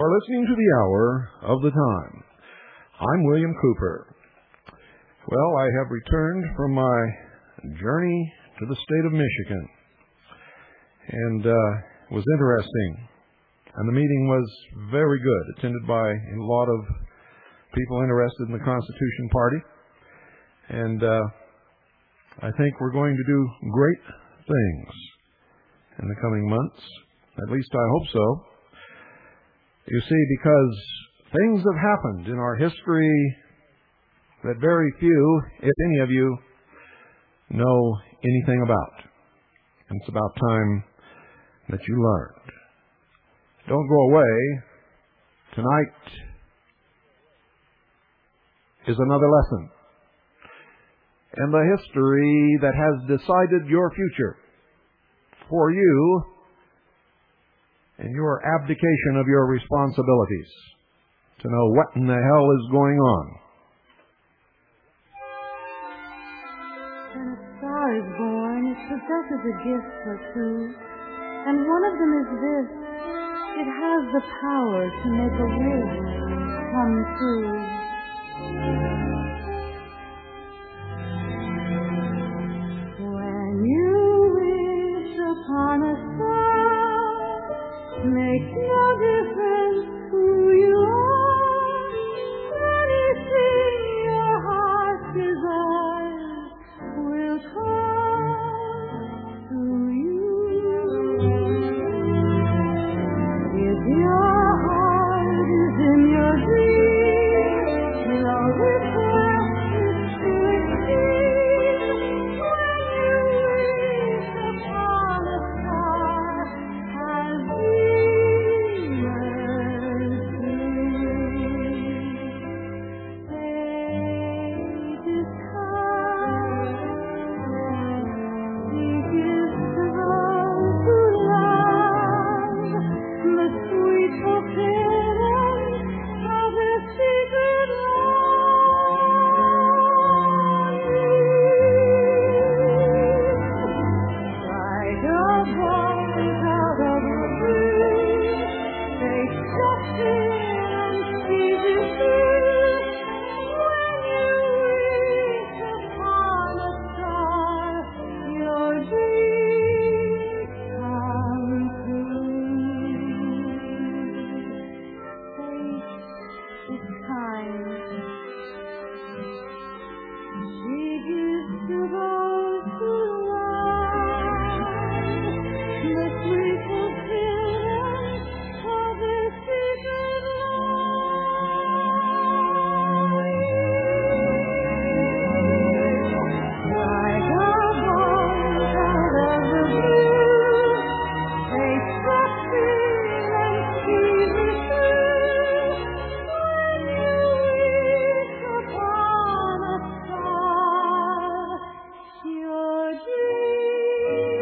for listening to the Hour of the Time. I'm William Cooper. Well, I have returned from my journey to the state of Michigan, and it was interesting. And the meeting was very good, attended by a lot of people interested in the Constitution Party. And I think we're going to do great things in the coming months. At least I hope so. You see, because things have happened in our history that very few, if any of you, know anything about. And it's about time that you learned. Don't go away. Tonight is another lesson in the history that has decided your future for you and your abdication of your responsibilities to know what in the hell is going on. When a star is born, it possesses a gift or two, and one of them is this: it has the power to make a wish come true. When you wish upon a star, makes no difference who you are. Anything your heart desires will come to you. If your heart is in your dream, your request is fulfilled. When you wish upon a star, as dreamers dream. Fate is kind. He gives to those who love the sweet fulfillment of His secret longing. Like a bolt out of a dream, fate steps in and sees you through. When you wish upon a star, your dreams come true. Fate is kind. She gives to those who love the sweet fulfillment of their secret longing. Like a bolt out of the blue, fate steps in and sees you through. When you wish upon a star, your dreams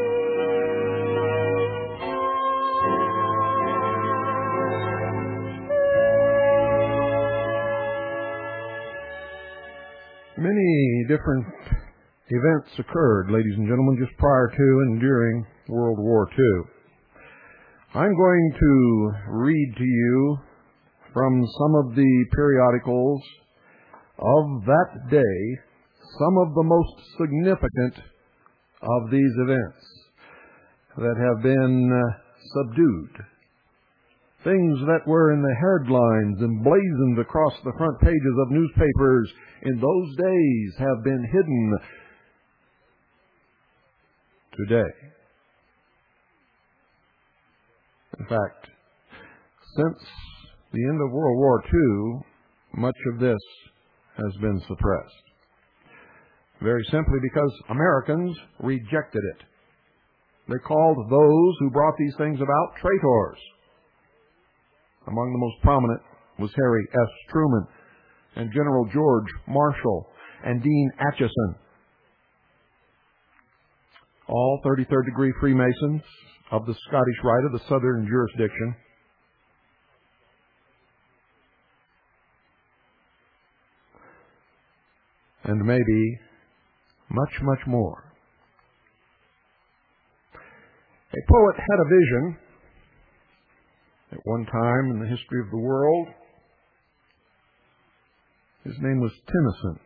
Many different events occurred, ladies and gentlemen, just prior to and during World War II. I'm going to read to you from some of the periodicals of that day, some of the most significant of these events that have been subdued. Things that were in the headlines emblazoned across the front pages of newspapers in those days have been hidden today. In fact, since the end of World War II, much of this has been suppressed. Very simply because Americans rejected it. They called those who brought these things about traitors. Among the most prominent was Harry S. Truman and General George Marshall and Dean Acheson. All 33rd degree Freemasons of the Scottish Rite of the Southern jurisdiction. And maybe much, much more. A poet had a vision At one time in the history of the world, his name was Tennyson.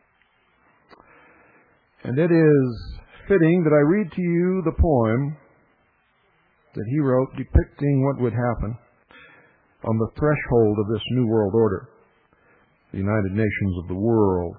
And it is fitting that I read to you the poem that he wrote depicting what would happen on the threshold of this New World Order, the United Nations of the world.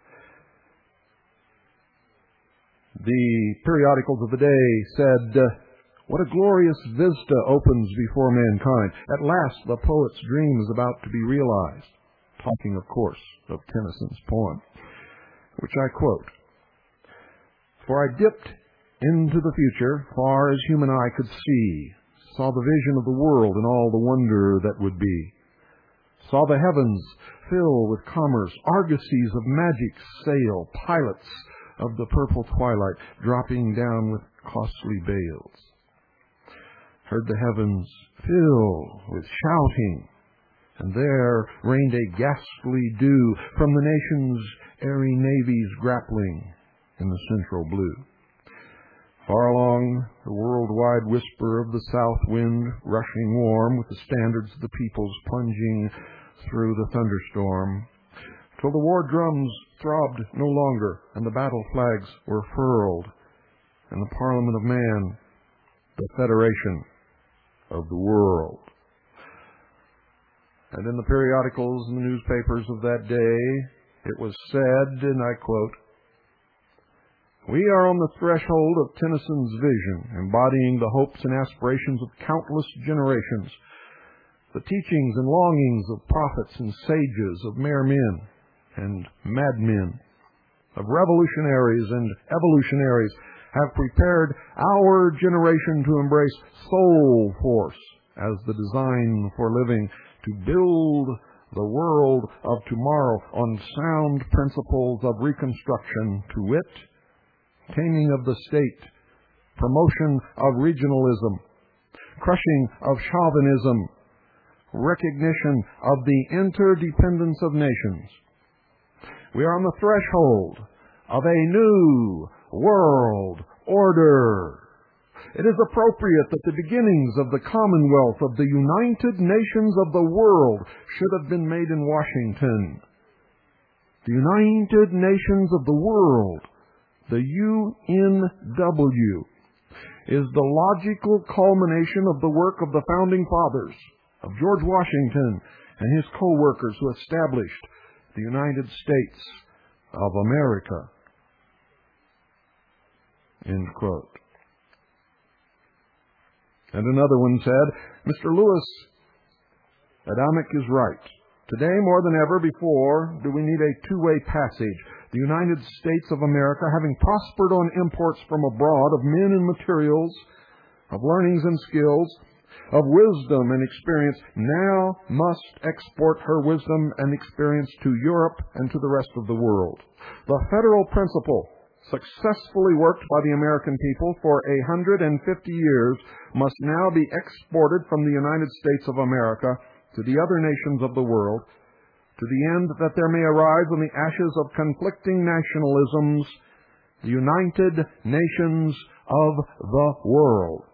The periodicals of the day said, "What a glorious vista opens before mankind. At last the poet's dream is about to be realized." Talking, of course, of Tennyson's poem, which I quote, "For I dipped into the future, far as human eye could see, saw the vision of the world and all the wonder that would be. Saw the heavens fill with commerce, argosies of magic sail, pilots of the purple twilight dropping down with costly bales. Heard the heavens fill with shouting, and there rained a ghastly dew from the nation's airy navies grappling in the central blue. Far along the worldwide whisper of the south wind, rushing warm with the standards of the peoples plunging through the thunderstorm, till the war drums throbbed no longer, and the battle flags were furled, and the Parliament of Man, the Federation of the world." And in the periodicals and the newspapers of that day, it was said, and I quote, "We are on the threshold of Tennyson's vision, embodying the hopes and aspirations of countless generations, the teachings and longings of prophets and sages, of mere men and madmen, of revolutionaries and evolutionaries, have prepared our generation to embrace soul force as the design for living, to build the world of tomorrow on sound principles of reconstruction, to wit, taming of the state, promotion of regionalism, crushing of chauvinism, recognition of the interdependence of nations. We are on the threshold of a new world order. It is appropriate that the beginnings of the Commonwealth of the United Nations of the world should have been made in Washington. The United Nations of the world, the UNW, is the logical culmination of the work of the Founding Fathers, of George Washington and his co-workers who established the United States of America." End quote. And another one said, "Mr. Lewis Adamic is right. Today, more than ever before, do we need a two-way passage. The United States of America, having prospered on imports from abroad of men and materials, of learnings and skills, of wisdom and experience, now must export her wisdom and experience to Europe and to the rest of the world. The federal principle, successfully worked by the American people for 150 years, must now be exported from the United States of America to the other nations of the world, to the end that there may arise on the ashes of conflicting nationalisms the United Nations of the world."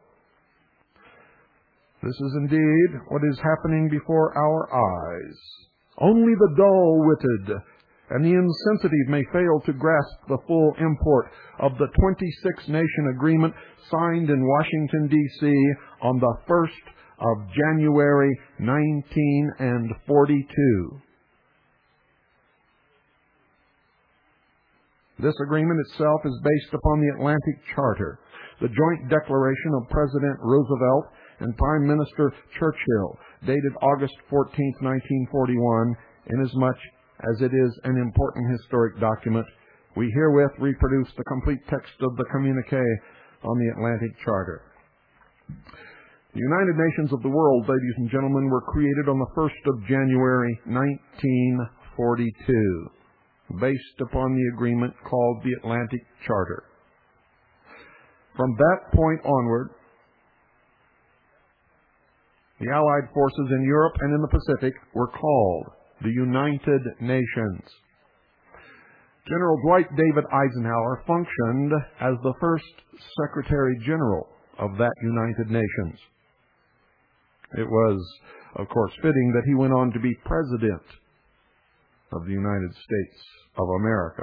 This is indeed what is happening before our eyes. Only the dull-witted and the insensitive may fail to grasp the full import of the 26-nation agreement signed in Washington, D.C. on the 1st of January, 1942. This agreement itself is based upon the Atlantic Charter, the joint declaration of President Roosevelt and Prime Minister Churchill, dated August 14, 1941, inasmuch as it is an important historic document. We herewith reproduce the complete text of the communique on the Atlantic Charter. The United Nations of the world, ladies and gentlemen, were created on the 1st of January, 1942, based upon the agreement called the Atlantic Charter. From that point onward, the Allied forces in Europe and in the Pacific were called the United Nations. General Dwight David Eisenhower functioned as the first Secretary General of that United Nations. It was, of course, fitting that he went on to be President of the United States of America.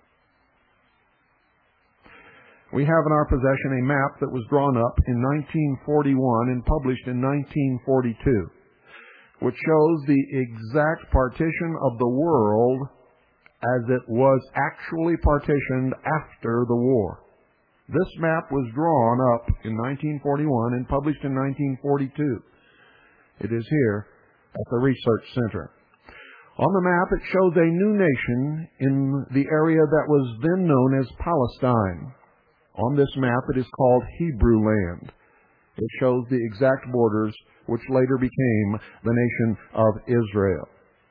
We have in our possession a map that was drawn up in 1941 and published in 1942, which shows the exact partition of the world as it was actually partitioned after the war. This map was drawn up in 1941 and published in 1942. It is here at the Research Center. On the map, it shows a new nation in the area that was then known as Palestine. On this map, it is called Hebrew land. It shows the exact borders which later became the nation of Israel.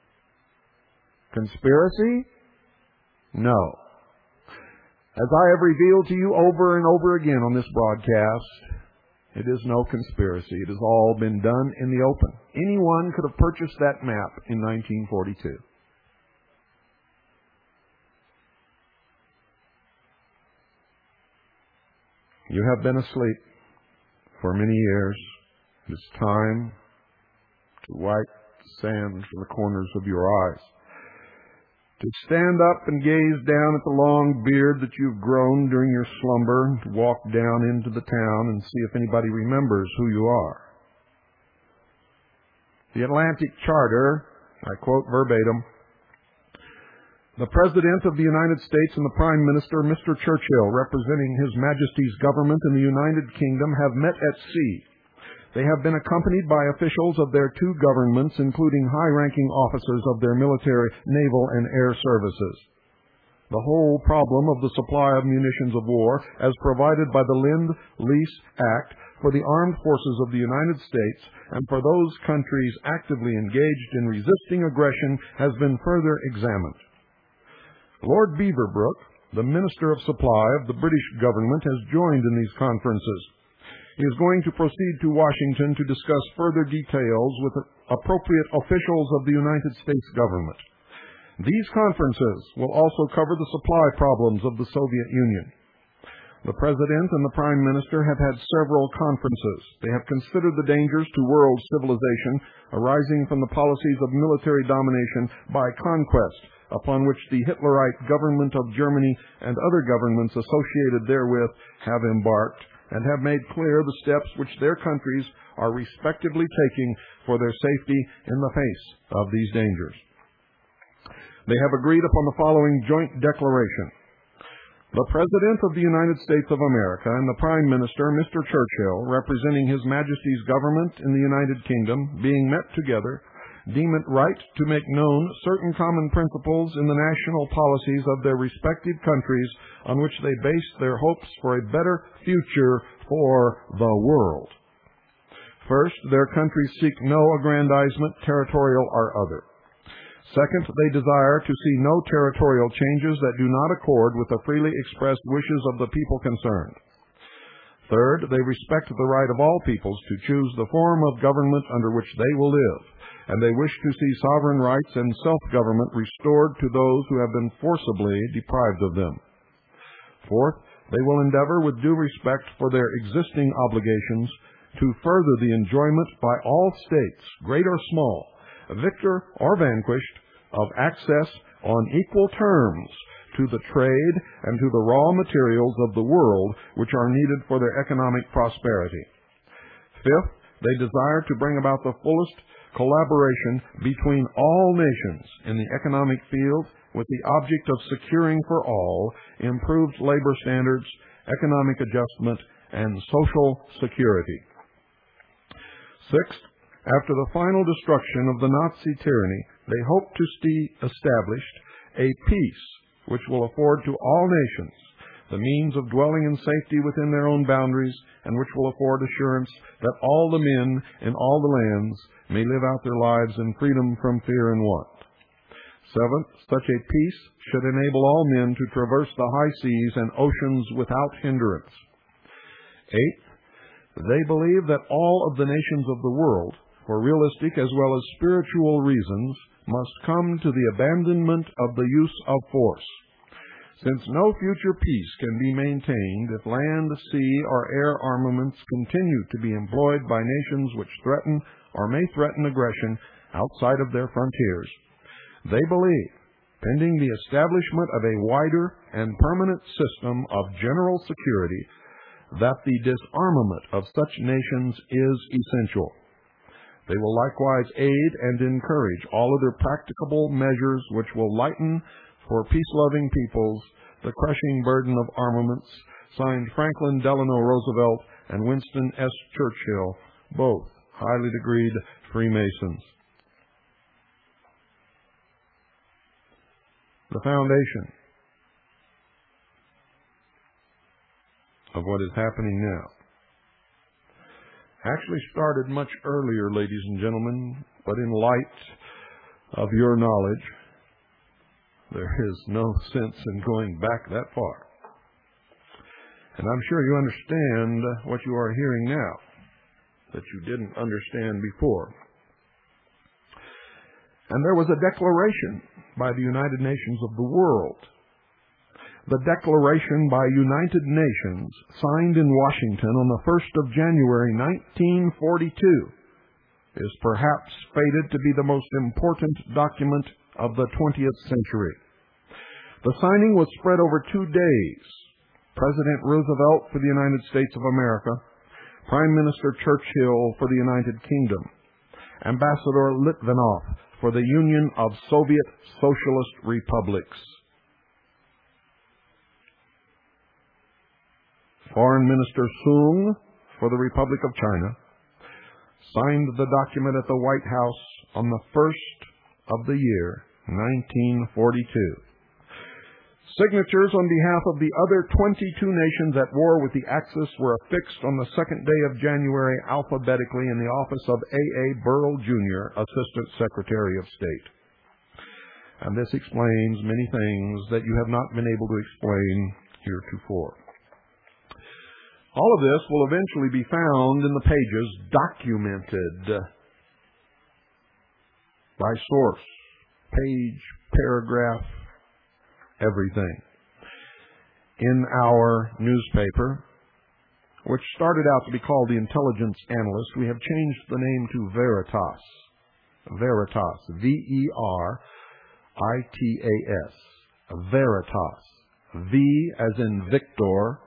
Conspiracy? No. As I have revealed to you over and over again on this broadcast, it is no conspiracy. It has all been done in the open. Anyone could have purchased that map in 1942. You have been asleep for many years. It is time to wipe the sand from the corners of your eyes, to stand up and gaze down at the long beard that you've grown during your slumber, to walk down into the town and see if anybody remembers who you are. The Atlantic Charter, I quote verbatim, "The President of the United States and the Prime Minister, Mr. Churchill, representing His Majesty's government in the United Kingdom, have met at sea. They have been accompanied by officials of their two governments, including high-ranking officers of their military, naval, and air services. The whole problem of the supply of munitions of war, as provided by the Lend-Lease Act for the armed forces of the United States and for those countries actively engaged in resisting aggression, has been further examined. Lord Beaverbrook, the Minister of Supply of the British government, has joined in these conferences. He is going to proceed to Washington to discuss further details with appropriate officials of the United States government. These conferences will also cover the supply problems of the Soviet Union. The President and the Prime Minister have had several conferences. They have considered the dangers to world civilization arising from the policies of military domination by conquest, upon which the Hitlerite government of Germany and other governments associated therewith have embarked, and have made clear the steps which their countries are respectively taking for their safety in the face of these dangers. They have agreed upon the following joint declaration. The President of the United States of America and the Prime Minister, Mr. Churchill, representing His Majesty's government in the United Kingdom, being met together, deem it right to make known certain common principles in the national policies of their respective countries on which they base their hopes for a better future for the world. First, their countries seek no aggrandizement, territorial or other. Second, they desire to see no territorial changes that do not accord with the freely expressed wishes of the people concerned. Third, they respect the right of all peoples to choose the form of government under which they will live, and they wish to see sovereign rights and self-government restored to those who have been forcibly deprived of them. Fourth, they will endeavor with due respect for their existing obligations to further the enjoyment by all states, great or small, victor or vanquished, of access on equal terms to the trade and to the raw materials of the world which are needed for their economic prosperity. Fifth, they desire to bring about the fullest collaboration between all nations in the economic field with the object of securing for all improved labor standards, economic adjustment, and social security. Sixth, after the final destruction of the Nazi tyranny, they hope to see established a peace which will afford to all nations the means of dwelling in safety within their own boundaries, and which will afford assurance that all the men in all the lands may live out their lives in freedom from fear and want. Seventh, such a peace should enable all men to traverse the high seas and oceans without hindrance. Eighth, they believe that all of the nations of the world, for realistic as well as spiritual reasons, must come to the abandonment of the use of force. Since no future peace can be maintained if land, sea, or air armaments continue to be employed by nations which threaten or may threaten aggression outside of their frontiers. They believe, pending the establishment of a wider and permanent system of general security, that the disarmament of such nations is essential. They will likewise aid and encourage all other practicable measures which will lighten for peace-loving peoples the crushing burden of armaments. Signed, Franklin Delano Roosevelt and Winston S. Churchill, both highly degreed Freemasons. The foundation of what is happening now actually started much earlier, ladies and gentlemen, but in light of your knowledge, there is no sense in going back that far. And I'm sure you understand what you are hearing now that you didn't understand before. And there was a declaration by the United Nations of the world. The Declaration by United Nations, signed in Washington on the 1st of January 1942, is perhaps fated to be the most important document of the 20th century. The signing was spread over 2 days. President Roosevelt for the United States of America, Prime Minister Churchill for the United Kingdom, Ambassador Litvinov for the Union of Soviet Socialist Republics, Foreign Minister Soong for the Republic of China, signed the document at the White House on the 1st of the year, 1942. Signatures on behalf of the other 22 nations at war with the Axis were affixed on the 2nd day of January alphabetically in the office of A.A. Burrell, Jr., Assistant Secretary of State. And this explains many things that you have not been able to explain heretofore. All of this will eventually be found in the pages, documented by source, page, paragraph, everything, in our newspaper, which started out to be called the Intelligence Analyst. We have changed the name to Veritas. Veritas, V-E-R-I-T-A-S, Veritas, V as in Victor,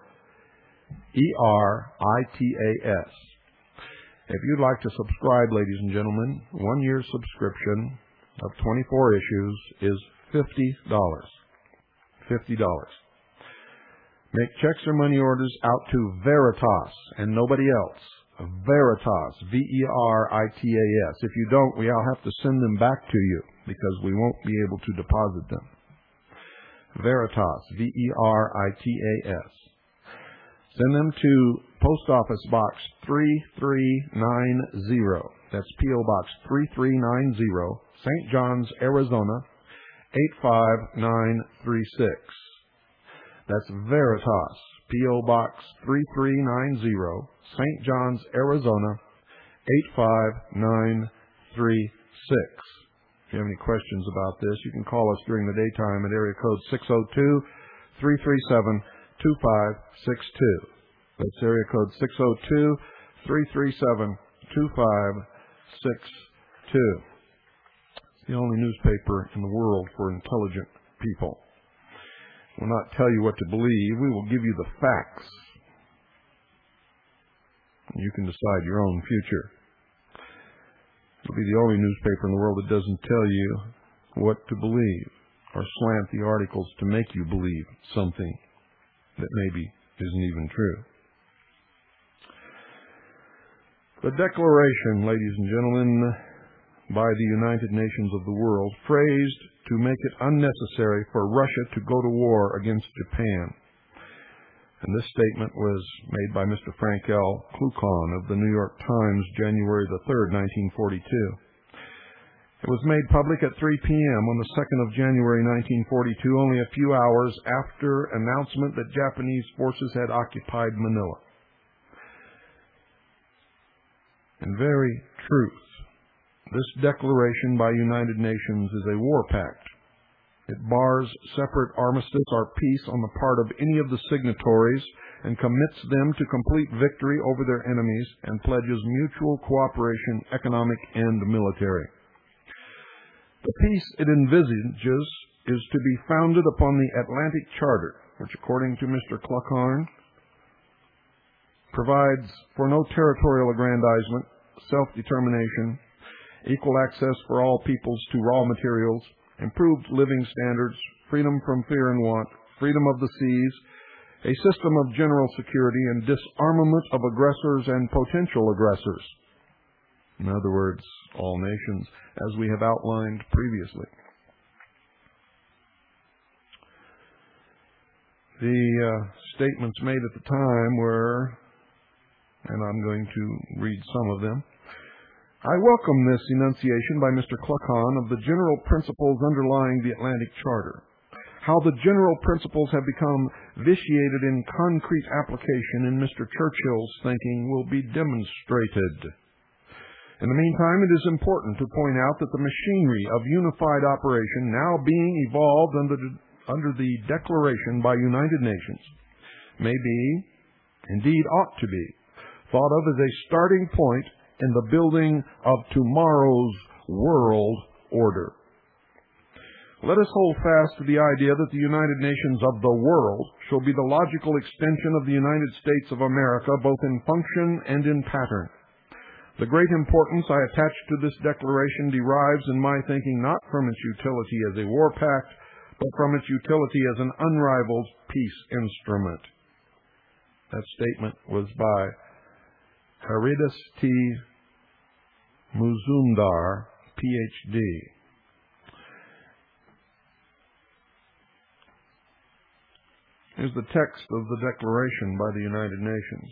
E-R-I-T-A-S. If you'd like to subscribe, ladies and gentlemen, 1 year subscription of 24 issues is $50. $50. Make checks or money orders out to Veritas and nobody else. Veritas, V-E-R-I-T-A-S. If you don't, we'll have to send them back to you because we won't be able to deposit them. Veritas, V-E-R-I-T-A-S. Send them to Post Office Box 3390. That's P.O. Box 3390, St. John's, Arizona, 85936. That's Veritas, P.O. Box 3390, St. John's, Arizona, 85936. If you have any questions about this, you can call us during the daytime at area code 602-337-2562. That's area code 602-337-2562. The only newspaper in the world for intelligent people. We'll not tell you what to believe. We will give you the facts. You can decide your own future. It'll be the only newspaper in the world that doesn't tell you what to believe or slant the articles to make you believe something that maybe isn't even true. The Declaration, ladies and gentlemen, by the United Nations of the world, phrased to make it unnecessary for Russia to go to war against Japan. And this statement was made by Mr. Frank L. Kluckhohn of the New York Times, January the 3rd, 1942. It was made public at 3 p.m. on the 2nd of January, 1942, only a few hours after announcement that Japanese forces had occupied Manila. In very truth, this declaration by United Nations is a war pact. It bars separate armistice or peace on the part of any of the signatories and commits them to complete victory over their enemies and pledges mutual cooperation, economic and military. The peace it envisages is to be founded upon the Atlantic Charter, which, according to Mr. Cluckhorn, provides for no territorial aggrandizement, self-determination, equal access for all peoples to raw materials, improved living standards, freedom from fear and want, freedom of the seas, a system of general security, and disarmament of aggressors and potential aggressors. In other words, all nations, as we have outlined previously. The statements made at the time were, and I'm going to read some of them. I welcome this enunciation by Mr. Cluckhorn of the general principles underlying the Atlantic Charter. How the general principles have become vitiated in concrete application in Mr. Churchill's thinking will be demonstrated. In the meantime, it is important to point out that the machinery of unified operation now being evolved under the declaration by United Nations may be, indeed ought to be, thought of as a starting point in the building of tomorrow's world order. Let us hold fast to the idea that the United Nations of the world shall be the logical extension of the United States of America, both in function and in pattern. The great importance I attach to this declaration derives, in my thinking, not from its utility as a war pact, but from its utility as an unrivaled peace instrument. That statement was by Haridas T. Muzumdar, Ph.D. Here's the text of the Declaration by the United Nations.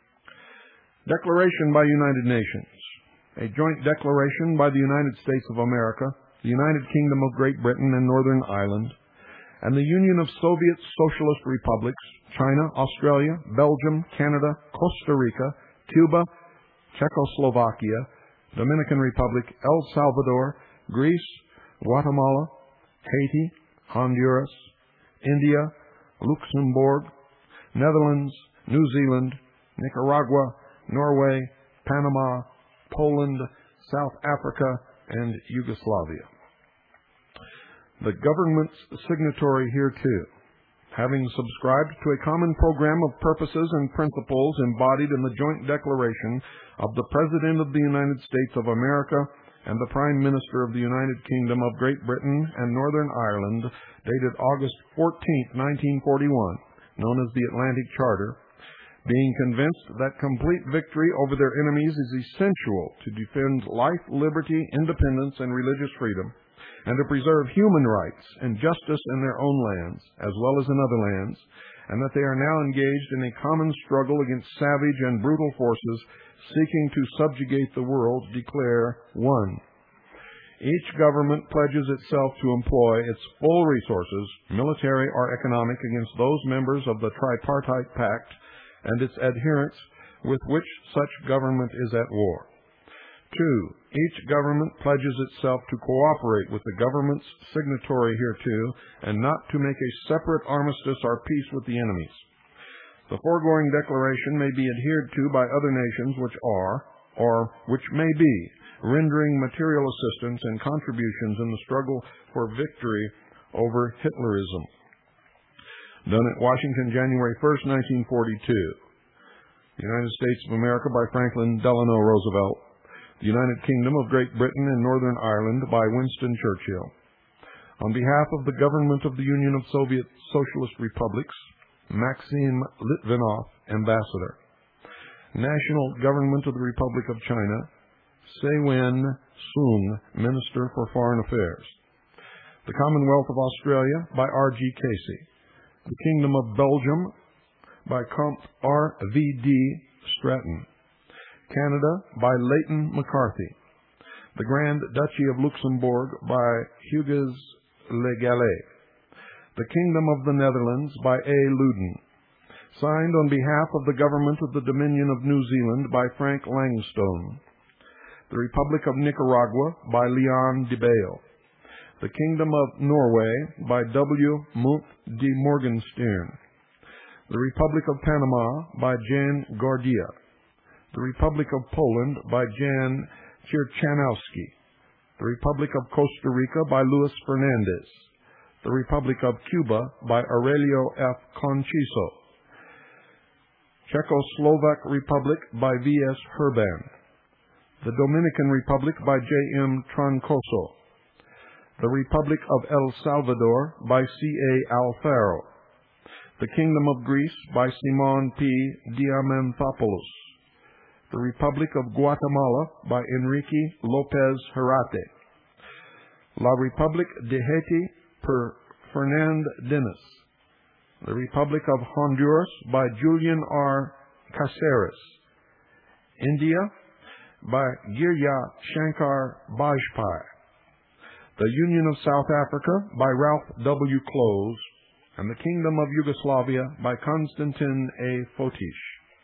Declaration by United Nations. A joint declaration by the United States of America, the United Kingdom of Great Britain and Northern Ireland, and the Union of Soviet Socialist Republics, China, Australia, Belgium, Canada, Costa Rica, Cuba, Czechoslovakia, Dominican Republic, El Salvador, Greece, Guatemala, Haiti, Honduras, India, Luxembourg, Netherlands, New Zealand, Nicaragua, Norway, Panama, Poland, South Africa, and Yugoslavia. The governments signatory hereto, having subscribed to a common program of purposes and principles embodied in the joint declaration of the President of the United States of America and the Prime Minister of the United Kingdom of Great Britain and Northern Ireland, dated August 14, 1941, known as the Atlantic Charter, being convinced that complete victory over their enemies is essential to defend life, liberty, independence, and religious freedom, and to preserve human rights and justice in their own lands, as well as in other lands, and that they are now engaged in a common struggle against savage and brutal forces seeking to subjugate the world, declare 1. Each government pledges itself to employ its full resources, military or economic, against those members of the Tripartite Pact and its adherents with which such government is at war. 2. Each government pledges itself to cooperate with the governments signatory hereto and not to make a separate armistice or peace with the enemies. The foregoing declaration may be adhered to by other nations which are, or which may be, rendering material assistance and contributions in the struggle for victory over Hitlerism. Done at Washington, January 1st, 1942. The United States of America by Franklin Delano Roosevelt. The United Kingdom of Great Britain and Northern Ireland by Winston Churchill. On behalf of the government of the Union of Soviet Socialist Republics, Maxim Litvinov, Ambassador. National Government of the Republic of China, Se-Wen Soong, Minister for Foreign Affairs. The Commonwealth of Australia by R.G. Casey. The Kingdom of Belgium by Comte R.V.D. Stratton. Canada by Leighton McCarthy. The Grand Duchy of Luxembourg by Hugues Le Gallais. The Kingdom of the Netherlands by A. Loudon. Signed on behalf of the Government of the Dominion of New Zealand by Frank Langstone. The Republic of Nicaragua by Leon de Bail. The Kingdom of Norway by W. Munthe de Morgenstern. The Republic of Panama by Jan Gordia. The Republic of Poland by Jan Chirchanowski. The Republic of Costa Rica by Luis Fernandez. The Republic of Cuba by Aurelio F. Conchiso. Czechoslovak Republic by V.S. Herban. The Dominican Republic by J.M. Troncoso. The Republic of El Salvador by C.A. Alfaro. The Kingdom of Greece by Simon P. Diamanthopoulos. The Republic of Guatemala by Enrique Lopez Herate. La Republique de Haiti per Fernand Dennis. The Republic of Honduras by Julian R. Caceres. India by Girya Shankar Bajpai. The Union of South Africa by Ralph W. Close. And the Kingdom of Yugoslavia by Konstantin A. Fotish.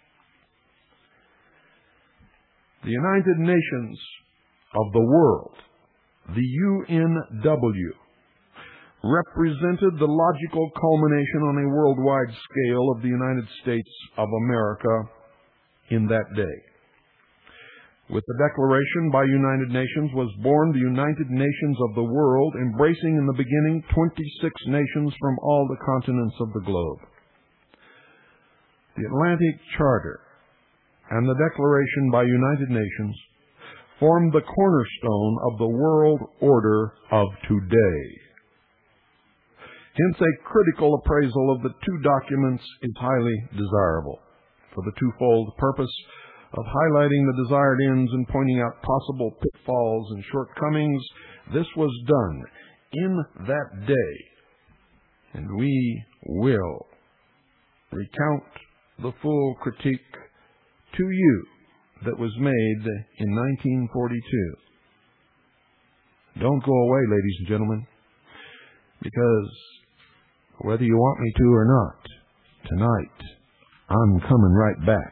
The United Nations of the world, the UNW, represented the logical culmination on a worldwide scale of the United States of America in that day. With the declaration by United Nations was born the United Nations of the world, embracing in the beginning 26 nations from all the continents of the globe. The Atlantic Charter and the Declaration by United Nations formed the cornerstone of the world order of today. Hence, a critical appraisal of the two documents is highly desirable for the twofold purpose of highlighting the desired ends and pointing out possible pitfalls and shortcomings. This was done in that day, and we will recount the full critique to you that was made in 1942. Don't go away, ladies and gentlemen, because whether you want me to or not, tonight I'm coming right back.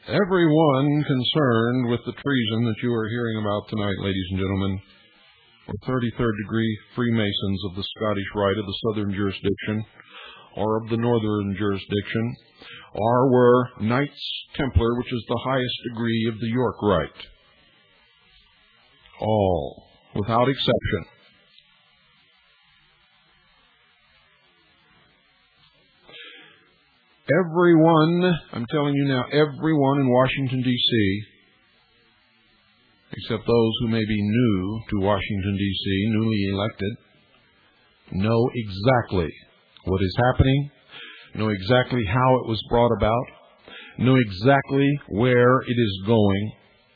Everyone concerned with the treason that you are hearing about tonight, ladies and gentlemen, were 33rd degree Freemasons of the Scottish Rite of the Southern Jurisdiction or of the Northern Jurisdiction, or were Knights Templar, which is the highest degree of the York Rite. All, without exception. Everyone, I'm telling you now, everyone in Washington, D.C., except those who may be new to Washington, D.C., newly elected, know exactly what is happening, know exactly how it was brought about, know exactly where it is going.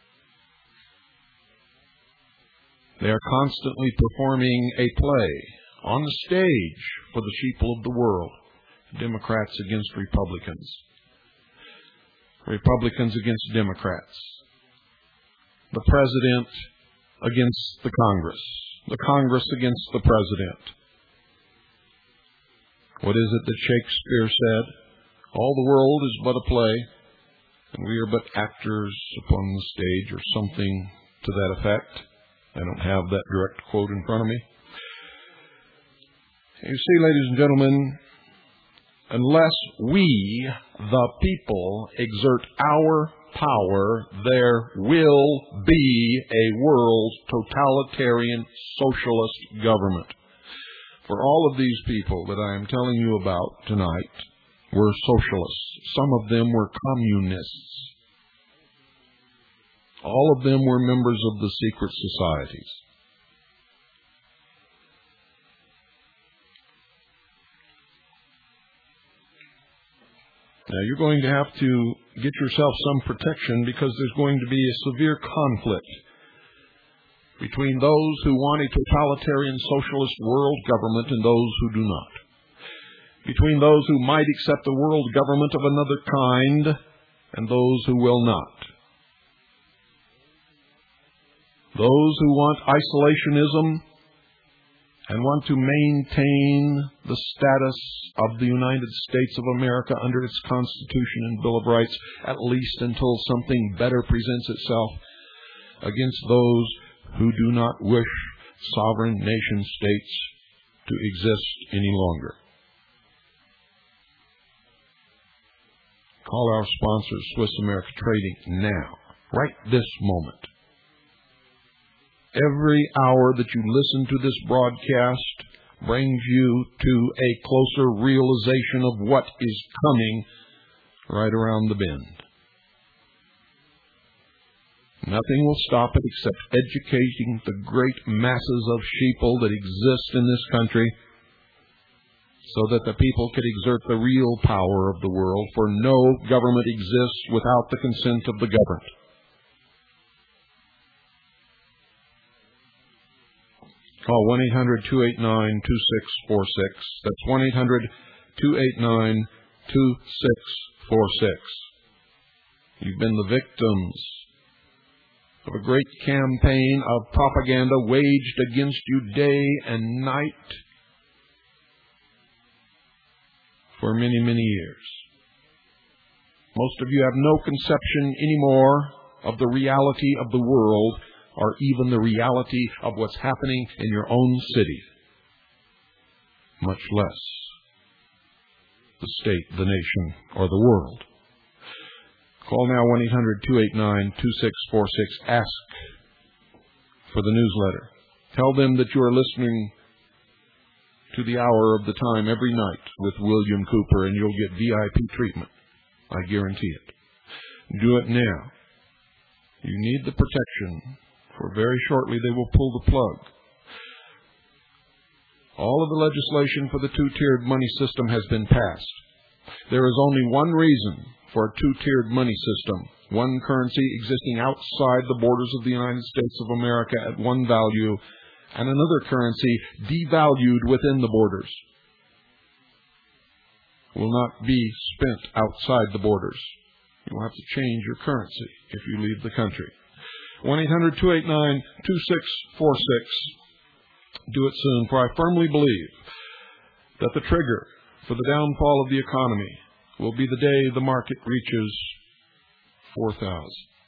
They are constantly performing a play on the stage for the sheeple of the world. Democrats against Republicans. Republicans against Democrats. The President against the Congress. The Congress against the President. What is it that Shakespeare said? All the world is but a play, and we are but actors upon the stage, or something to that effect. I don't have that direct quote in front of me. You see, ladies and gentlemen, unless we, the people, exert our power, there will be a world totalitarian socialist government. For all of these people that I am telling you about tonight were socialists. Some of them were communists. All of them were members of the secret societies. Now, you're going to have to get yourself some protection, because there's going to be a severe conflict between those who want a totalitarian socialist world government and those who do not. Between those who might accept a world government of another kind and those who will not. Those who want isolationism and want to maintain the status of the United States of America under its Constitution and Bill of Rights, at least until something better presents itself, against those who do not wish sovereign nation states to exist any longer. Call our sponsor, Swiss America Trading, now, right this moment. Every hour that you listen to this broadcast brings you to a closer realization of what is coming right around the bend. Nothing will stop it except educating the great masses of sheeple that exist in this country, so that the people could exert the real power of the world, for no government exists without the consent of the governed. Call 1-800-289-2646. That's 1-800-289-2646. You've been the victims of a great campaign of propaganda waged against you day and night for many, many years. Most of you have no conception anymore of the reality of the world, or even the reality of what's happening in your own city, much less the state, the nation, or the world. Call now 1-800-289-2646. Ask for the newsletter. Tell them that you are listening to the hour of the time every night with William Cooper, and you'll get VIP treatment. I guarantee it. Do it now. You need the protection, for very shortly they will pull the plug. All of the legislation for the two-tiered money system has been passed. There is only one reason for a two-tiered money system: one currency existing outside the borders of the United States of America at one value, and another currency devalued within the borders. Will not be spent outside the borders. You will have to change your currency if you leave the country. 1-800-289-2646. Do it soon, for I firmly believe that the trigger for the downfall of the economy will be the day the market reaches 4000.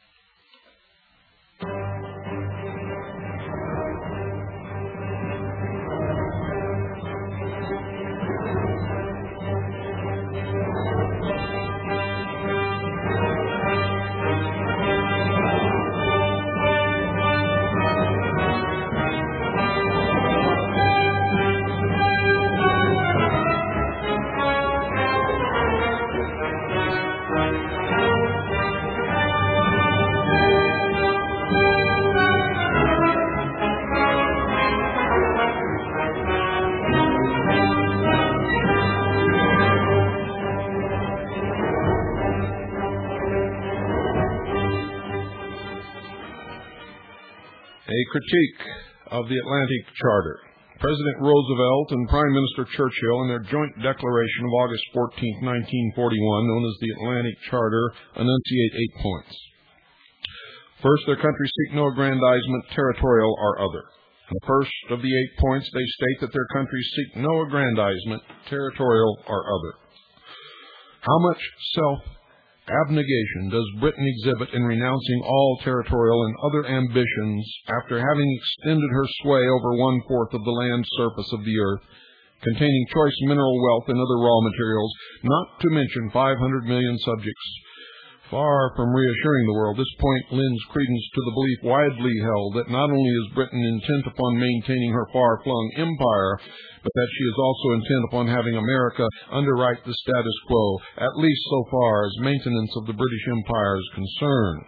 A critique of the Atlantic Charter. President Roosevelt and Prime Minister Churchill, in their joint declaration of August 14, 1941, known as the Atlantic Charter, enunciate 8 points. First, their countries seek no aggrandizement, territorial or other. In the first of the 8 points, they state that their countries seek no aggrandizement, territorial or other. How much self-abnegation does Britain exhibit in renouncing all territorial and other ambitions after having extended her sway over 1/4 of the land surface of the earth, containing choice mineral wealth and other raw materials, not to mention 500 million subjects? Far from reassuring the world, this point lends credence to the belief widely held that not only is Britain intent upon maintaining her far-flung empire, but that she is also intent upon having America underwrite the status quo, at least so far as maintenance of the British Empire is concerned.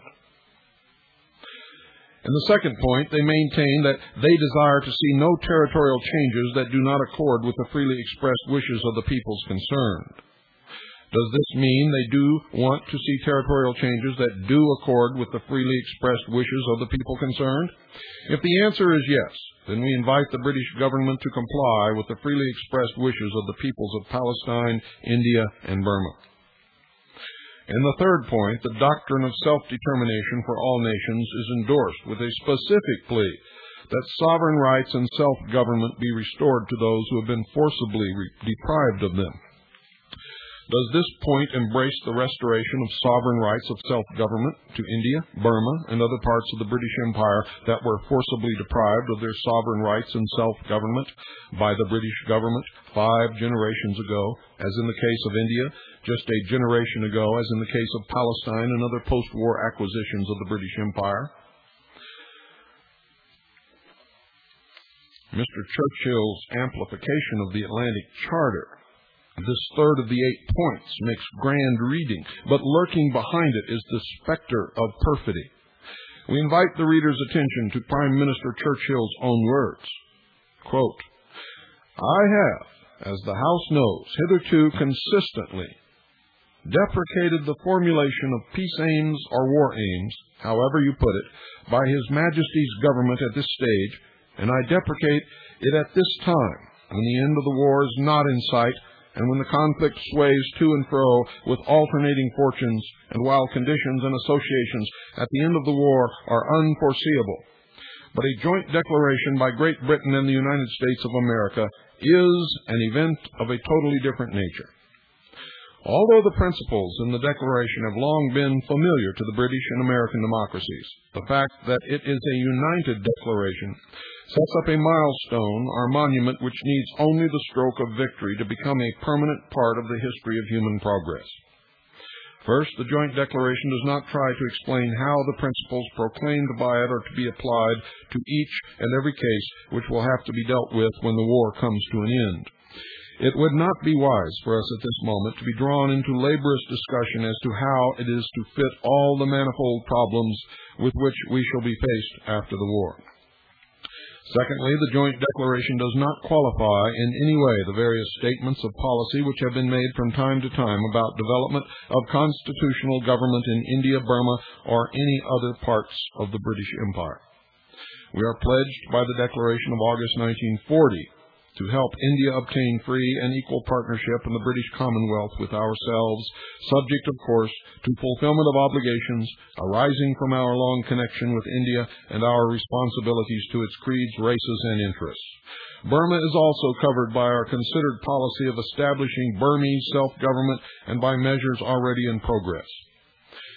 In the second point, they maintain that they desire to see no territorial changes that do not accord with the freely expressed wishes of the peoples concerned. Does this mean they do want to see territorial changes that do accord with the freely expressed wishes of the people concerned? If the answer is yes, then we invite the British government to comply with the freely expressed wishes of the peoples of Palestine, India, and Burma. In the third point, the doctrine of self-determination for all nations is endorsed with a specific plea that sovereign rights and self-government be restored to those who have been forcibly deprived of them. Does this point embrace the restoration of sovereign rights of self-government to India, Burma, and other parts of the British Empire that were forcibly deprived of their sovereign rights and self-government by the British government 5 generations ago, as in the case of India, just a generation ago, as in the case of Palestine and other post-war acquisitions of the British Empire? Mr. Churchill's amplification of the Atlantic Charter, this third of the 8 points, makes grand reading, but lurking behind it is the specter of perfidy. We invite the reader's attention to Prime Minister Churchill's own words. Quote, "I have, as the House knows, hitherto consistently deprecated the formulation of peace aims or war aims, however you put it, by His Majesty's government at this stage, and I deprecate it at this time, when the end of the war is not in sight, and when the conflict sways to and fro with alternating fortunes, and while conditions and associations at the end of the war are unforeseeable. But a joint declaration by Great Britain and the United States of America is an event of a totally different nature. Although the principles in the Declaration have long been familiar to the British and American democracies, the fact that it is a united declaration sets up a milestone or monument which needs only the stroke of victory to become a permanent part of the history of human progress. First, the joint declaration does not try to explain how the principles proclaimed by it are to be applied to each and every case which will have to be dealt with when the war comes to an end. It would not be wise for us at this moment to be drawn into laborious discussion as to how it is to fit all the manifold problems with which we shall be faced after the war. Secondly, the joint declaration does not qualify in any way the various statements of policy which have been made from time to time about development of constitutional government in India, Burma, or any other parts of the British Empire. We are pledged by the Declaration of August 1940 to help India obtain free and equal partnership in the British Commonwealth with ourselves, subject, of course, to fulfillment of obligations arising from our long connection with India and our responsibilities to its creeds, races, and interests. Burma is also covered by our considered policy of establishing Burmese self-government and by measures already in progress.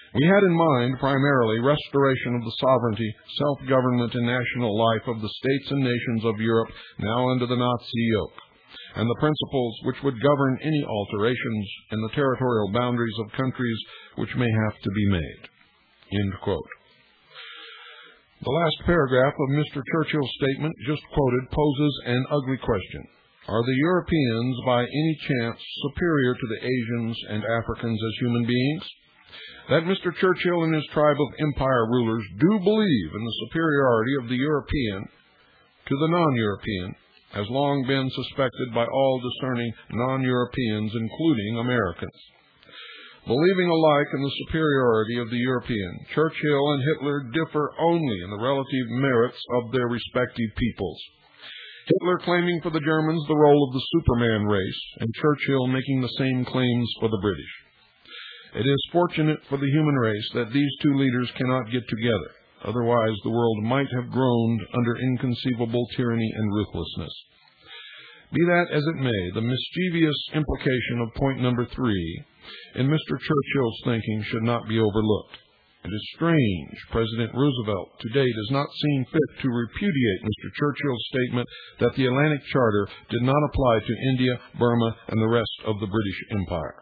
We had in mind primarily restoration of the sovereignty, self-government, and national life of the states and nations of Europe now under the Nazi yoke, and the principles which would govern any alterations in the territorial boundaries of countries which may have to be made." End quote. The last paragraph of Mr. Churchill's statement just quoted poses an ugly question. Are the Europeans by any chance superior to the Asians and Africans as human beings? That Mr. Churchill and his tribe of empire rulers do believe in the superiority of the European to the non-European has long been suspected by all discerning non-Europeans, including Americans. Believing alike in the superiority of the European, Churchill and Hitler differ only in the relative merits of their respective peoples. Hitler claiming for the Germans the role of the Superman race, and Churchill making the same claims for the British. It is fortunate for the human race that these two leaders cannot get together. Otherwise, the world might have groaned under inconceivable tyranny and ruthlessness. Be that as it may, the mischievous implication of point number 3 in Mr. Churchill's thinking should not be overlooked. It is strange President Roosevelt today does not seem fit to repudiate Mr. Churchill's statement that the Atlantic Charter did not apply to India, Burma, and the rest of the British Empire.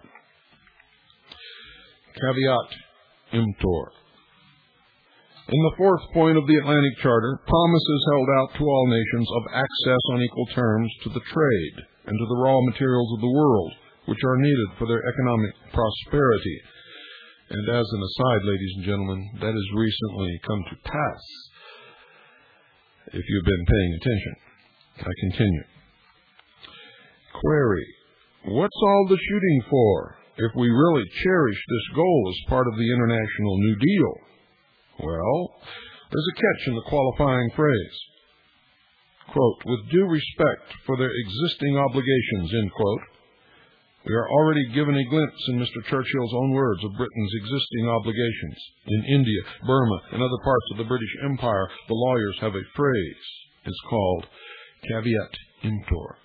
Caveat emptor. In the fourth point of the Atlantic Charter, promise is held out to all nations of access on equal terms to the trade and to the raw materials of the world, which are needed for their economic prosperity. And as an aside, ladies and gentlemen, that has recently come to pass, if you've been paying attention. I continue. Query, what's all the shooting for if we really cherish this goal as part of the International New Deal? Well, there's a catch in the qualifying phrase. Quote, with due respect for their existing obligations, end quote. We are already given a glimpse in Mr. Churchill's own words of Britain's existing obligations. In India, Burma, and other parts of the British Empire, the lawyers have a phrase. It's called caveat emptor.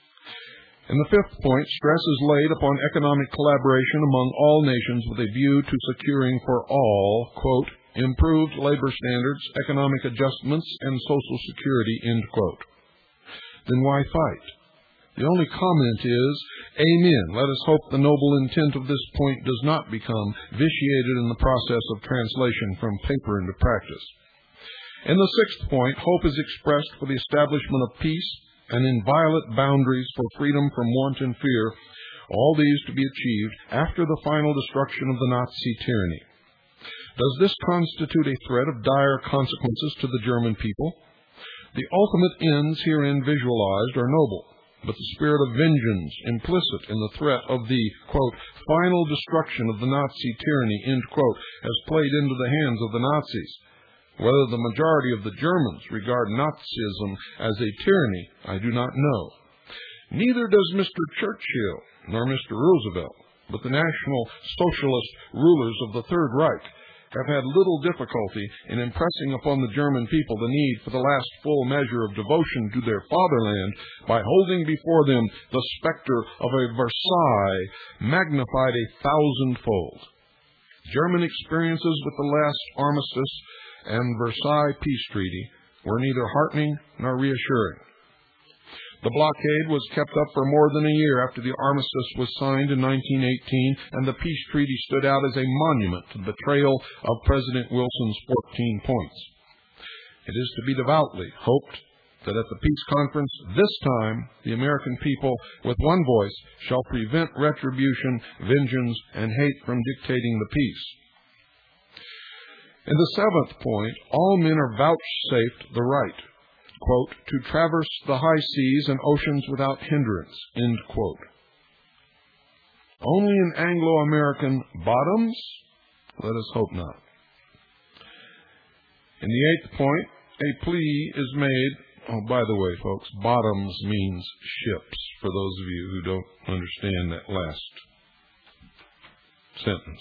In the fifth point, stress is laid upon economic collaboration among all nations with a view to securing for all, quote, improved labor standards, economic adjustments, and social security, end quote. Then why fight? The only comment is, amen. Let us hope the noble intent of this point does not become vitiated in the process of translation from paper into practice. In the sixth point, hope is expressed for the establishment of peace and inviolate boundaries for freedom from want and fear, all these to be achieved after the final destruction of the Nazi tyranny. Does this constitute a threat of dire consequences to the German people? The ultimate ends herein visualized are noble, but the spirit of vengeance implicit in the threat of the, quote, final destruction of the Nazi tyranny, end quote, has played into the hands of the Nazis. Whether the majority of the Germans regard Nazism as a tyranny, I do not know. Neither does Mr. Churchill nor Mr. Roosevelt, but the National Socialist rulers of the Third Reich have had little difficulty in impressing upon the German people the need for the last full measure of devotion to their fatherland by holding before them the specter of a Versailles magnified 1,000-fold. German experiences with the last armistice and Versailles Peace Treaty were neither heartening nor reassuring. The blockade was kept up for more than a year after the armistice was signed in 1918, and the peace treaty stood out as a monument to the betrayal of President Wilson's 14 points. It is to be devoutly hoped that at the peace conference this time, the American people, with one voice, shall prevent retribution, vengeance, and hate from dictating the peace. In the seventh point, all men are vouchsafed the right, quote, to traverse the high seas and oceans without hindrance, end quote. Only in Anglo-American bottoms? Let us hope not. In the eighth point, a plea is made. Oh, by the way, folks, bottoms means ships, for those of you who don't understand that last sentence.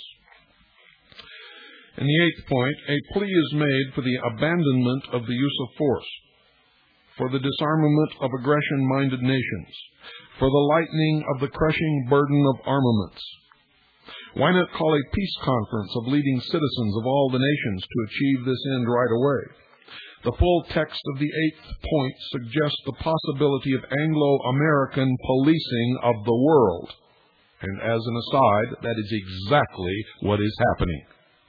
In the eighth point, a plea is made for the abandonment of the use of force, for the disarmament of aggression-minded nations, for the lightening of the crushing burden of armaments. Why not call a peace conference of leading citizens of all the nations to achieve this end right away? The full text of the 8th point suggests the possibility of Anglo-American policing of the world. And as an aside, that is exactly what is happening.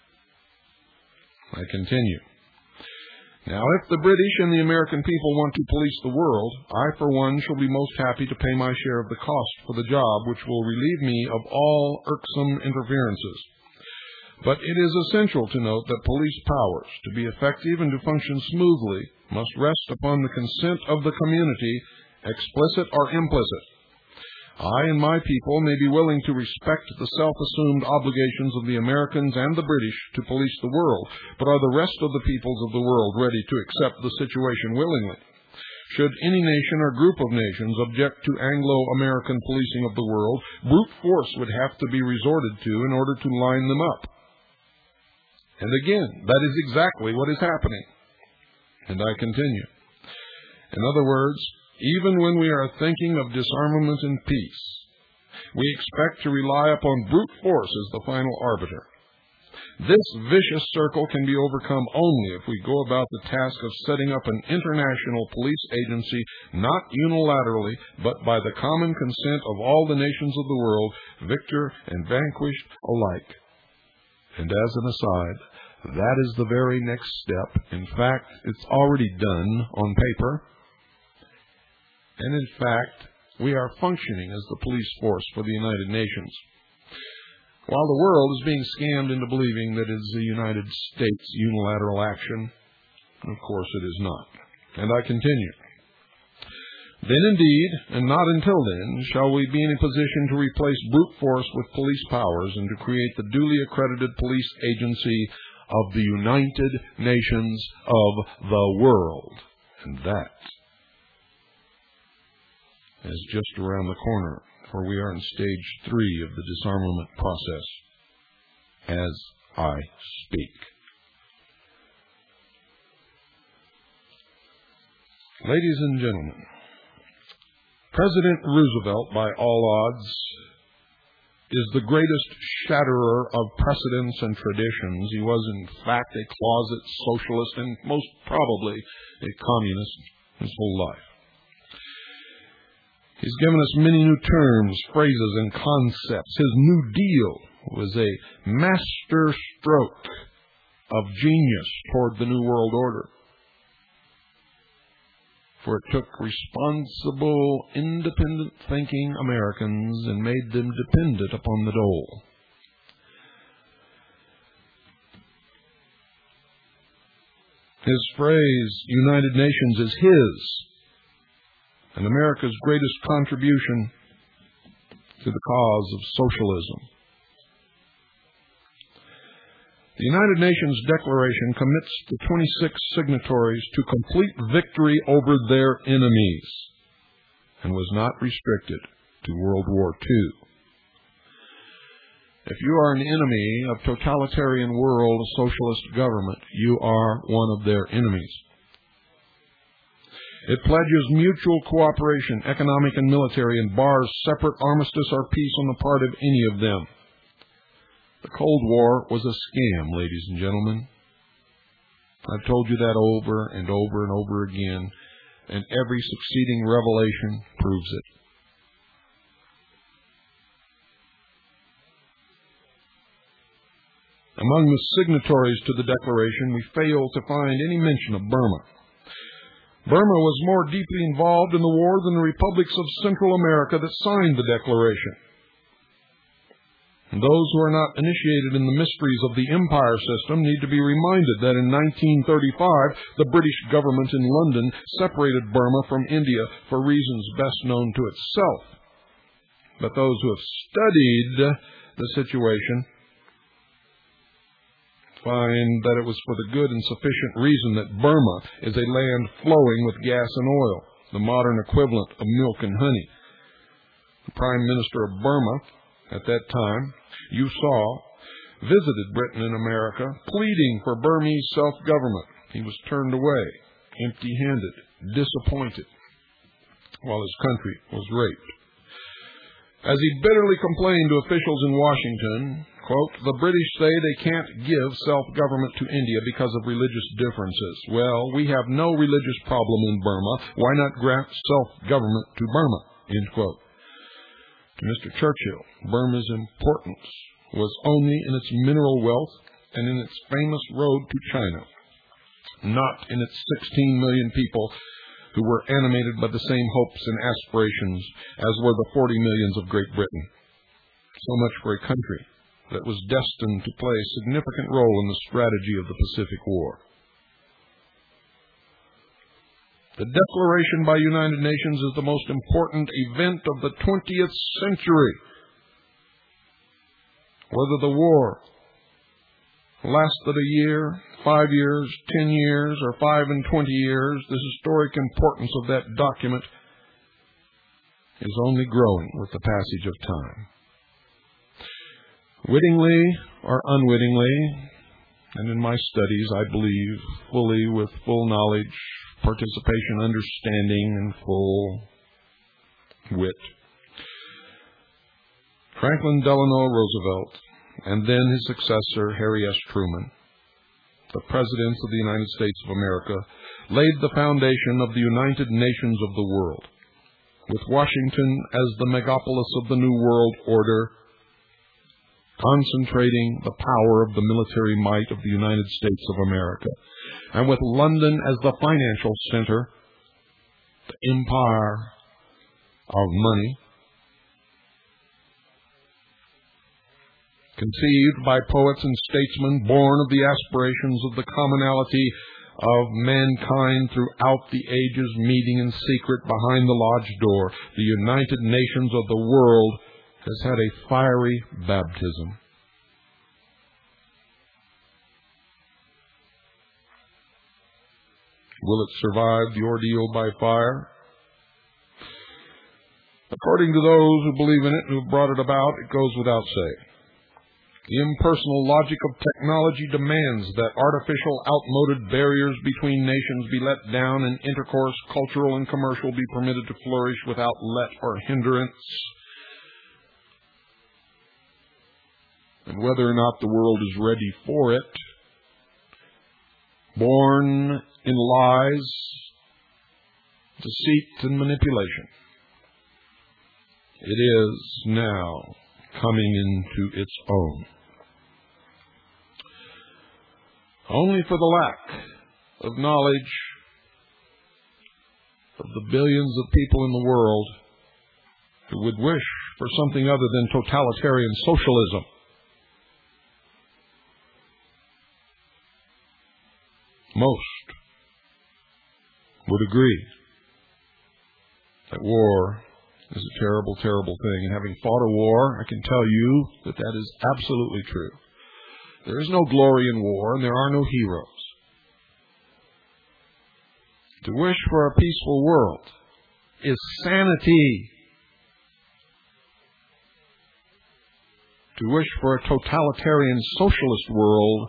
I continue. Now, if the British and the American people want to police the world, I, for one, shall be most happy to pay my share of the cost for the job, which will relieve me of all irksome interferences. But it is essential to note that police powers, to be effective and to function smoothly, must rest upon the consent of the community, explicit or implicit. I and my people may be willing to respect the self-assumed obligations of the Americans and the British to police the world, but are the rest of the peoples of the world ready to accept the situation willingly? Should any nation or group of nations object to Anglo-American policing of the world, brute force would have to be resorted to in order to line them up. And again, that is exactly what is happening. And I continue. In other words, even when we are thinking of disarmament and peace, we expect to rely upon brute force as the final arbiter. This vicious circle can be overcome only if we go about the task of setting up an international police agency, not unilaterally, but by the common consent of all the nations of the world, victor and vanquished alike. And as an aside, that is the very next step. In fact, it's already done on paper. And in fact, we are functioning as the police force for the United Nations. While the world is being scammed into believing that it is the United States' unilateral action, of course it is not. And I continue. Then indeed, and not until then, shall we be in a position to replace brute force with police powers and to create the duly accredited police agency of the United Nations of the world. And that is just around the corner, for we are in stage 3 of the disarmament process as I speak. Ladies and gentlemen, President Roosevelt, by all odds, is the greatest shatterer of precedents and traditions. He was, in fact, a closet socialist and most probably a communist his whole life. He's given us many new terms, phrases, and concepts. His New Deal was a master stroke of genius toward the New World Order. For it took responsible, independent thinking Americans and made them dependent upon the dole. His phrase, United Nations, is his, and America's greatest contribution to the cause of socialism. The United Nations Declaration commits the 26 signatories to complete victory over their enemies and was not restricted to World War II. If you are an enemy of totalitarian world socialist government, you are one of their enemies. It pledges mutual cooperation, economic and military, and bars separate armistice or peace on the part of any of them. The Cold War was a scam, ladies and gentlemen. I've told you that over and over and over again, and every succeeding revelation proves it. Among the signatories to the Declaration, we fail to find any mention of Burma. Burma was more deeply involved in the war than the republics of Central America that signed the Declaration. And those who are not initiated in the mysteries of the empire system need to be reminded that in 1935, the British government in London separated Burma from India for reasons best known to itself. But those who have studied the situation find that it was for the good and sufficient reason that Burma is a land flowing with gas and oil, the modern equivalent of milk and honey. The Prime Minister of Burma at that time, you saw, visited Britain and America, pleading for Burmese self-government. He was turned away, empty-handed, disappointed, while his country was raped. As he bitterly complained to officials in Washington, Quote, the British say they can't give self-government to India because of religious differences. Well, we have no religious problem in Burma. Why not grant self-government to Burma? End quote. To Mr. Churchill, Burma's importance was only in its mineral wealth and in its famous road to China, not in its 16 million people who were animated by the same hopes and aspirations as were the 40 millions of Great Britain. So much for a country that was destined to play a significant role in the strategy of the Pacific War. The Declaration by United Nations is the most important event of the 20th century. Whether the war lasted a year, 5 years, 10 years, or 5 and 20 years, the historic importance of that document is only growing with the passage of time. Wittingly or unwittingly, and in my studies, I believe fully with full knowledge, participation, understanding, and full wit, Franklin Delano Roosevelt, and then his successor, Harry S. Truman, the Presidents of the United States of America, laid the foundation of the United Nations of the world, with Washington as the megapolis of the New World Order, concentrating the power of the military might of the United States of America, and with London as the financial center, the empire of money, conceived by poets and statesmen born of the aspirations of the commonality of mankind throughout the ages, meeting in secret behind the lodge door, the United Nations of the world has had a fiery baptism. Will it survive the ordeal by fire? According to those who believe in it, who have brought it about, it goes without saying. The impersonal logic of technology demands that artificial, outmoded barriers between nations be let down and intercourse, cultural and commercial, be permitted to flourish without let or hindrance. And whether or not the world is ready for it, born in lies, deceit, and manipulation, it is now coming into its own. Only for the lack of knowledge of the billions of people in the world who would wish for something other than totalitarian socialism. Most would agree that war is a terrible, terrible thing. And having fought a war, I can tell you that that is absolutely true. There is no glory in war, and there are no heroes. To wish for a peaceful world is sanity. To wish for a totalitarian socialist world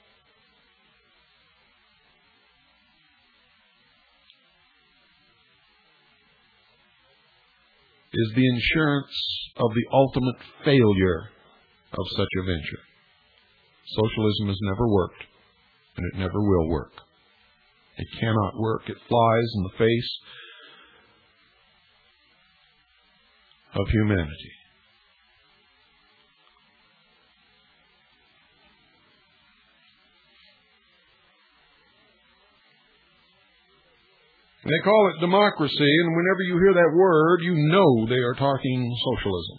is the insurance of the ultimate failure of such a venture. Socialism has never worked, and it never will work. It cannot work. It flies in the face of humanity. They call it democracy, and whenever you hear that word, you know they are talking socialism.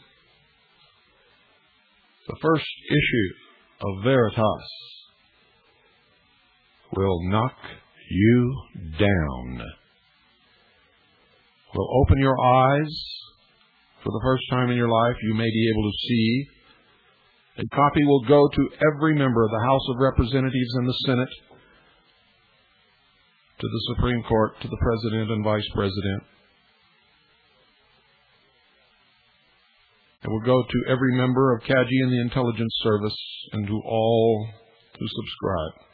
The first issue of Veritas will knock you down. Will open your eyes for the first time in your life. You may be able to see. A copy will go to every member of the House of Representatives and the Senate, to the Supreme Court, to the President and Vice President. It will go to every member of CAGI and the Intelligence Service, and to all who subscribe.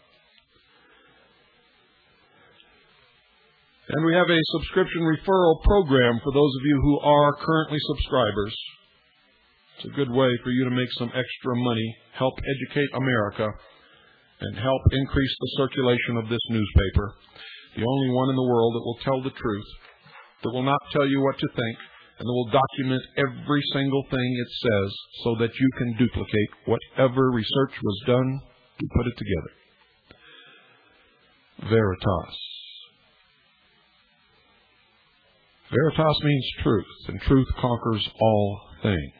And we have a subscription referral program for those of you who are currently subscribers. It's a good way for you to make some extra money, help educate America, and help increase the circulation of this newspaper. The only one in the world that will tell the truth, that will not tell you what to think, and that will document every single thing it says so that you can duplicate whatever research was done to put it together. Veritas. Veritas means truth, and truth conquers all things.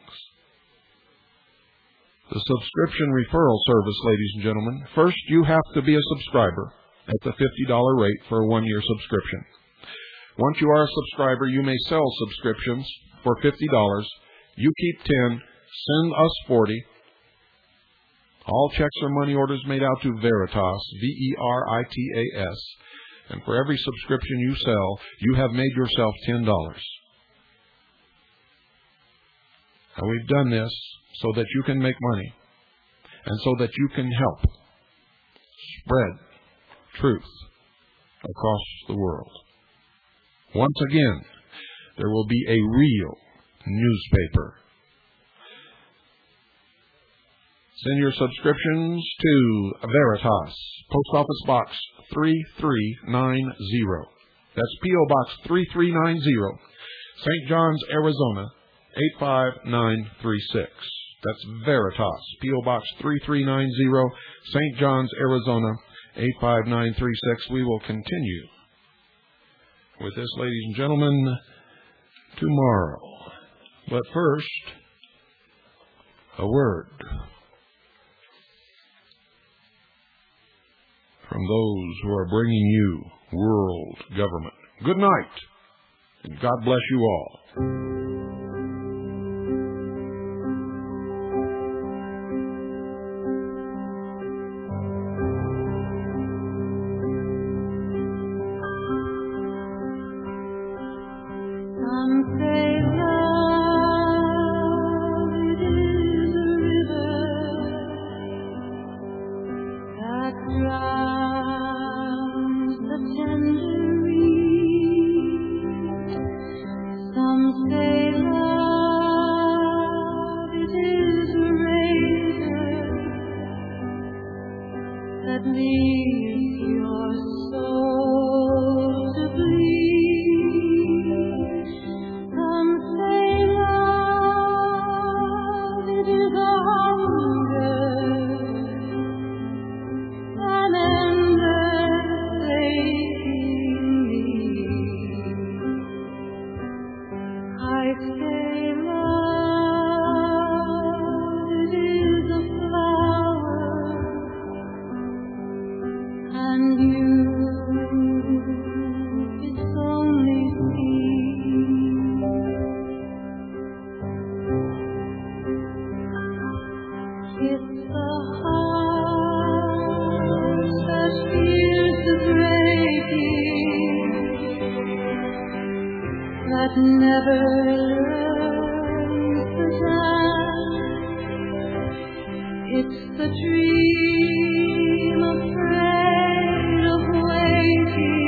The subscription referral service, ladies and gentlemen. First, you have to be a subscriber at the $50 rate for a one-year subscription. Once you are a subscriber, you may sell subscriptions for $50. You keep 10, send us 40. All checks or money orders made out to Veritas, Veritas. And for every subscription you sell, you have made yourself $10. Now, we've done this so that you can make money and so that you can help spread truth across the world. Once again, there will be a real newspaper. Send your subscriptions to Veritas, Post Office Box 3390. That's P.O. Box 3390, St. John's, Arizona 85936. That's Veritas, P.O. Box 3390, St. John's, Arizona 85936. We will continue with this, ladies and gentlemen, tomorrow. But first, a word from those who are bringing you world government. Good night, and God bless you all. It's the dream afraid of waking.